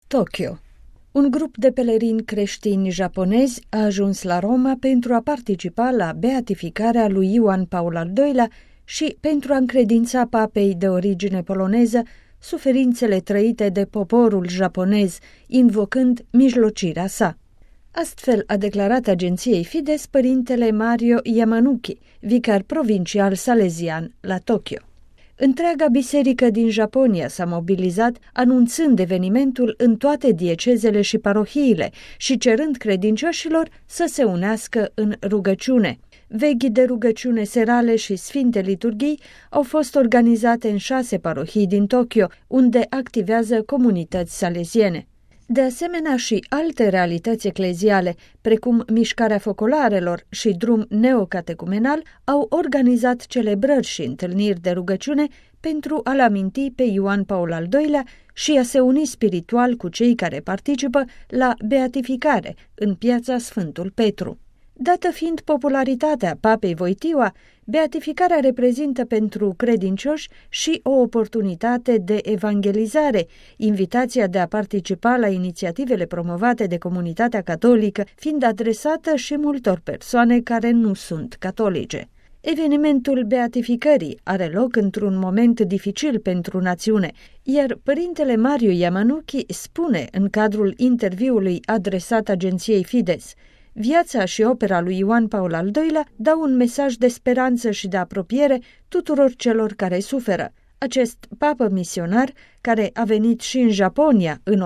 Tokyo. Un grup de pelerini creștini japonezi a ajuns la Roma pentru a participa la beatificarea lui Ioan Paul al II-lea și pentru a încredința papei de origine poloneză suferințele trăite de poporul japonez, invocând mijlocirea sa. Astfel a declarat agenției Fides părintele Mario Yamanuki, vicar provincial salezian la Tokyo. Întreaga biserică din Japonia s-a mobilizat anunțând evenimentul în toate diecezele și parohiile și cerând credincioșilor să se unească în rugăciune. Veghii de rugăciune serale și sfinte liturghii au fost organizate în 6 parohii din Tokyo, unde activează comunități saleziene. De asemenea și alte realități ecleziale, precum mișcarea focolarelor și drum neocatecumenal, au organizat celebrări și întâlniri de rugăciune pentru a-l aminti pe Ioan Paul al II-lea și a se uni spiritual cu cei care participă la beatificare în piața Sfântul Petru. Dată fiind popularitatea papei Wojtyła, beatificarea reprezintă pentru credincioși și o oportunitate de evangelizare, invitația de a participa la inițiativele promovate de comunitatea catolică fiind adresată și multor persoane care nu sunt catolice. Evenimentul beatificării are loc într-un moment dificil pentru națiune, iar părintele Mario Yamanuki spune în cadrul interviului adresat agenției Fides: viața și opera lui Ioan Paul al II-lea dau un mesaj de speranță și de apropiere tuturor celor care suferă. Acest papă misionar, care a venit și în Japonia în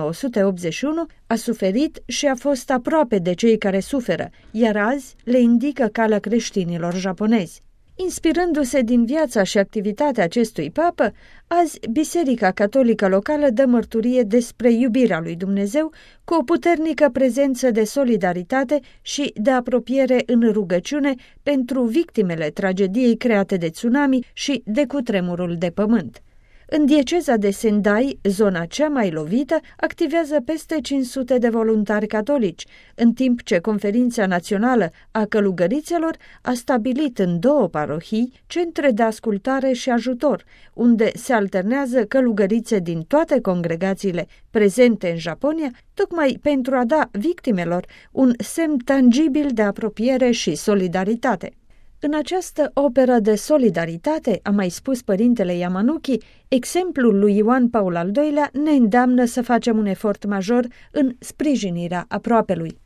1981, a suferit și a fost aproape de cei care suferă, iar azi le indică calea creștinilor japonezi. Inspirându-se din viața și activitatea acestui papă, azi Biserica Catolică locală dă mărturie despre iubirea lui Dumnezeu cu o puternică prezență de solidaritate și de apropiere în rugăciune pentru victimele tragediei create de tsunami și de cutremurul de pământ. În dieceza de Sendai, zona cea mai lovită, activează peste 500 de voluntari catolici, în timp ce Conferința Națională a Călugărițelor a stabilit în 2 parohii centre de ascultare și ajutor, unde se alternează călugărițe din toate congregațiile prezente în Japonia, tocmai pentru a da victimelor un semn tangibil de apropiere și solidaritate. În această operă de solidaritate, a mai spus părintele Yamanuki, exemplul lui Ioan Paul al II-lea ne îndeamnă să facem un efort major în sprijinirea aproapelui.